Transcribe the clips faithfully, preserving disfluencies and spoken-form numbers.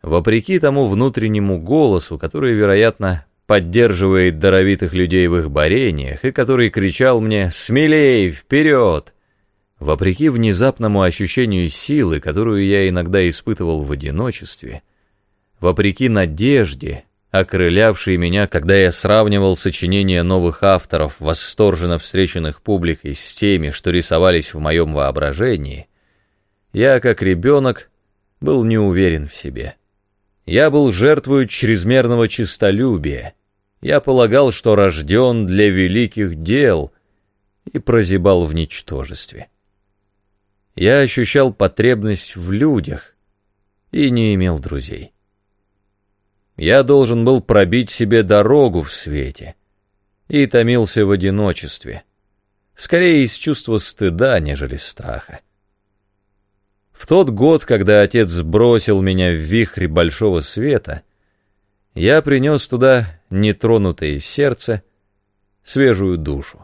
Вопреки тому внутреннему голосу, который, вероятно, поддерживает даровитых людей в их борениях, и который кричал мне «Смелей, вперед!», вопреки внезапному ощущению силы, которую я иногда испытывал в одиночестве, вопреки надежде, окрылявшей меня, когда я сравнивал сочинения новых авторов, восторженно встреченных публикой, с теми, что рисовались в моем воображении, я, как ребенок, был не уверен в себе. Я был жертвою чрезмерного честолюбия. Я полагал, что рожден для великих дел, и прозябал в ничтожестве. Я ощущал потребность в людях и не имел друзей. Я должен был пробить себе дорогу в свете и томился в одиночестве, скорее из чувства стыда, нежели страха. В тот год, когда отец сбросил меня в вихрь большого света, я принес туда нетронутое сердце, свежую душу.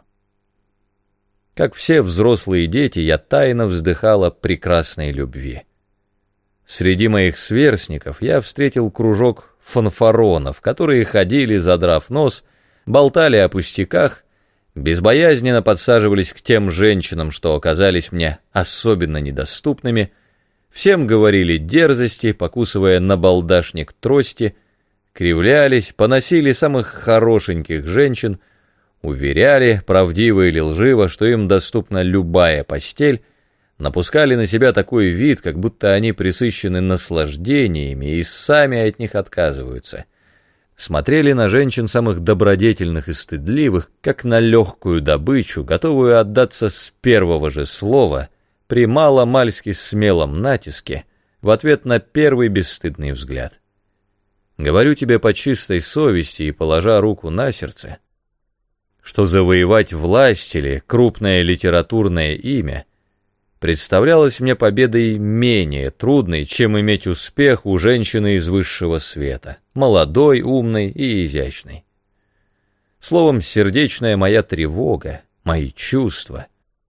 Как все взрослые дети, я тайно вздыхал о прекрасной любви. Среди моих сверстников я встретил кружок фанфаронов, которые ходили, задрав нос, болтали о пустяках, безбоязненно подсаживались к тем женщинам, что оказались мне особенно недоступными, всем говорили дерзости, покусывая набалдашник трости, кривлялись, поносили самых хорошеньких женщин, уверяли, правдиво или лживо, что им доступна любая постель, напускали на себя такой вид, как будто они пресыщены наслаждениями и сами от них отказываются. Смотрели на женщин самых добродетельных и стыдливых, как на легкую добычу, готовую отдаться с первого же слова, при маломальски смелом натиске, в ответ на первый бесстыдный взгляд. Говорю тебе по чистой совести и положа руку на сердце, что завоевать власть или крупное литературное имя представлялось мне победой менее трудной, чем иметь успех у женщины из высшего света, молодой, умной и изящной. Словом, сердечная моя тревога, мои чувства,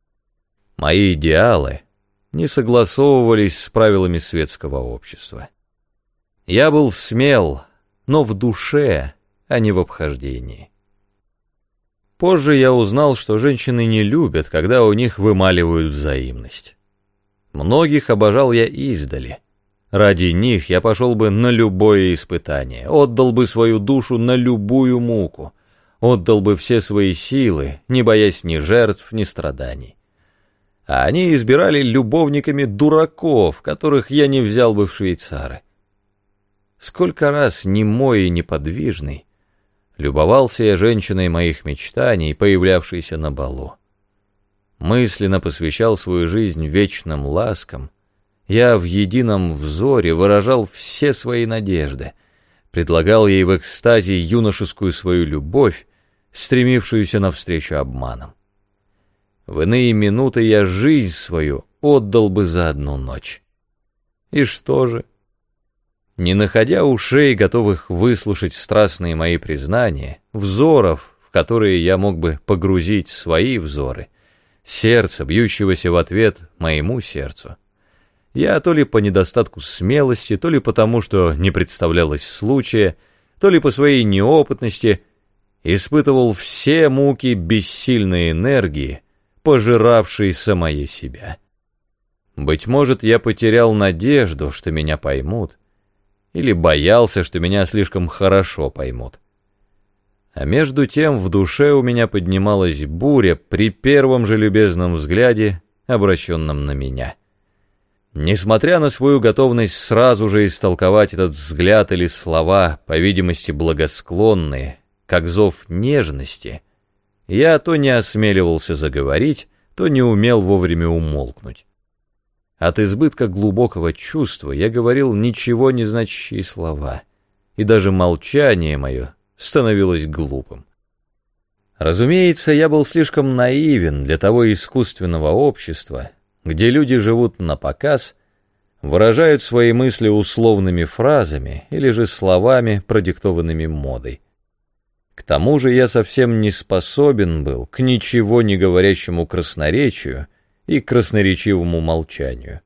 мои идеалы не согласовывались с правилами светского общества. Я был смел, но в душе, а не в обхождении. Позже я узнал, что женщины не любят, когда у них вымаливают взаимность. Многих обожал я издали. Ради них я пошел бы на любое испытание, отдал бы свою душу на любую муку, отдал бы все свои силы, не боясь ни жертв, ни страданий. А они избирали любовниками дураков, которых я не взял бы в швейцары. Сколько раз немой и неподвижный любовался я женщиной моих мечтаний, появлявшейся на балу. Мысленно посвящал свою жизнь вечным ласкам. Я в едином взоре выражал все свои надежды, предлагал ей в экстазе юношескую свою любовь, стремившуюся навстречу обманам. В иные минуты я жизнь свою отдал бы за одну ночь. И что же? Не находя ушей, готовых выслушать страстные мои признания, взоров, в которые я мог бы погрузить свои взоры, сердца, бьющегося в ответ моему сердцу, я то ли по недостатку смелости, то ли потому, что не представлялось случая, то ли по своей неопытности, испытывал все муки бессильной энергии, пожиравшей самое себя. Быть может, я потерял надежду, что меня поймут, или боялся, что меня слишком хорошо поймут. А между тем в душе у меня поднималась буря при первом же любезном взгляде, обращенном на меня. Несмотря на свою готовность сразу же истолковать этот взгляд или слова, по видимости благосклонные, как зов нежности, я то не осмеливался заговорить, то не умел вовремя умолкнуть. От избытка глубокого чувства я говорил ничего не значащие слова, и даже молчание мое становилось глупым. Разумеется, я был слишком наивен для того искусственного общества, где люди живут напоказ, выражают свои мысли условными фразами или же словами, продиктованными модой. К тому же я совсем не способен был к ничего не говорящему красноречию и красноречивому молчанию.